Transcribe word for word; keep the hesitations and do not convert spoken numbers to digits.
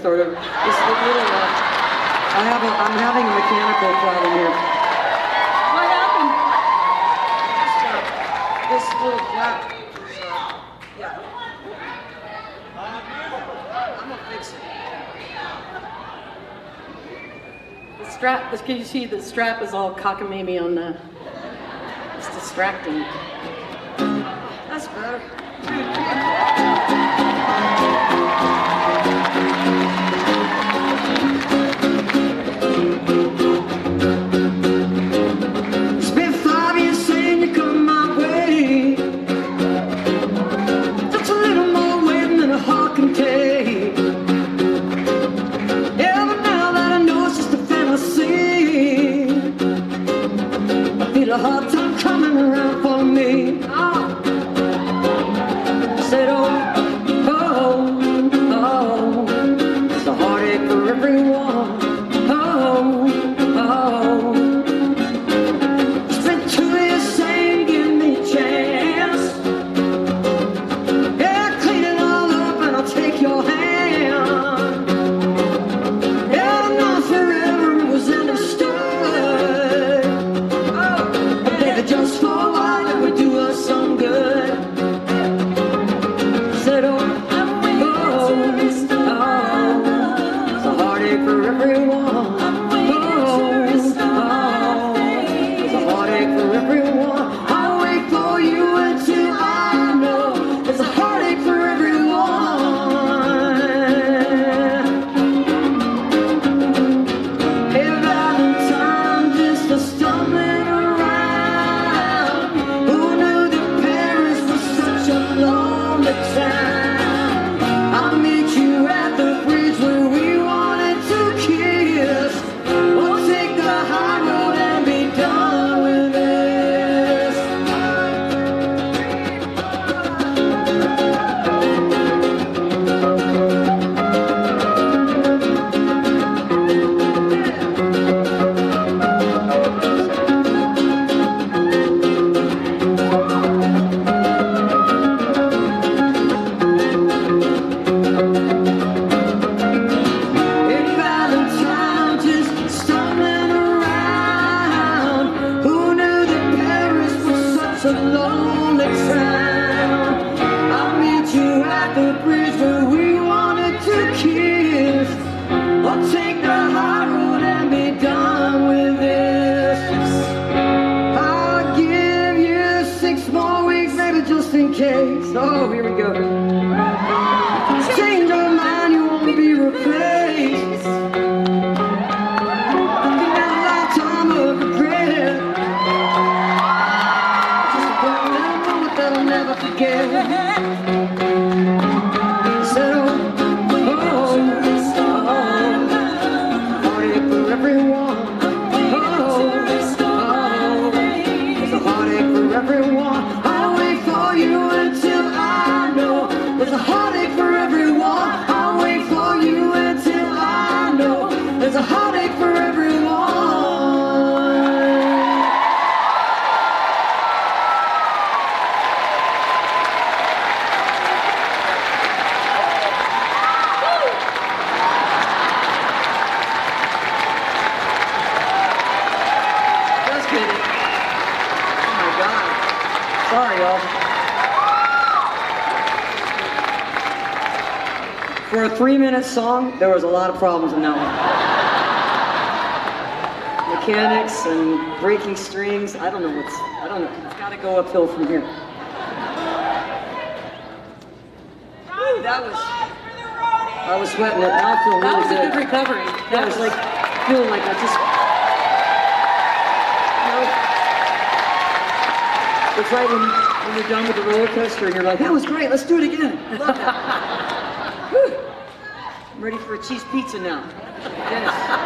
sort of. This little, uh, I have a, I'm having a mechanical problem here. What happened? This, uh, this little flap is, uh, yeah. I'm gonna fix it. The strap, can you see the strap is all cockamamie on the, it's distracting. That's better. Spent five years saying you come my way. That's a little more wind than a heart can take. Yeah, but now that I know it's just a fantasy, I feel a hard time coming around for me. Oh. Said, oh, oh, oh, it's a heartache for everyone. Oh, oh, spent two years saying, give me a chance. Yeah, clean it all up and I'll take your hand. Yeah, not forever was understood. Oh, but baby, just for a while it would do us some good. Said, oh, oh, oh, it's a heartache for everyone. Oh, oh, it's a heartache for everyone. I'll wait for you until I know it's a heartache for everyone. Hey, Valentine, just a stumbling around. Who knew that Paris was such a lonely town? I'll meet you at the bridge where we wanted to kiss. We'll take the high road and be done with this. Hey, Valentine, just stumbling around. Who knew that Paris was such a lonely town? I'll meet you at the bridge where we wanted to kiss. I'll take the high road and be done with this. I'll give you six more weeks, maybe just in case. Oh, here we go. Change your mind, you won't be replaced. Looking at a lifetime of regret. Just a little moment that I'll never forget. Said, oh, oh, oh, heartache for everyone. Oh, oh, it's a heartache for everyone. I'll wait for you until I know there's a heartache for everyone. I'll wait for you until I know there's a heartache for everyone. Just kidding. Oh my God. Sorry, y'all. For a three-minute song, there was a lot of problems in that one. Mechanics and breaking strings. I don't know what's. I don't know. It's got to go uphill from here. Woo, that was. I was sweating it. Now I feel really That was a good. good recovery. That was like feeling like I just. You know, it's right when, when you're done with the roller coaster and you're like, that was great. Let's do it again. Love that. Whew. I'm ready for a cheese pizza now. Dennis.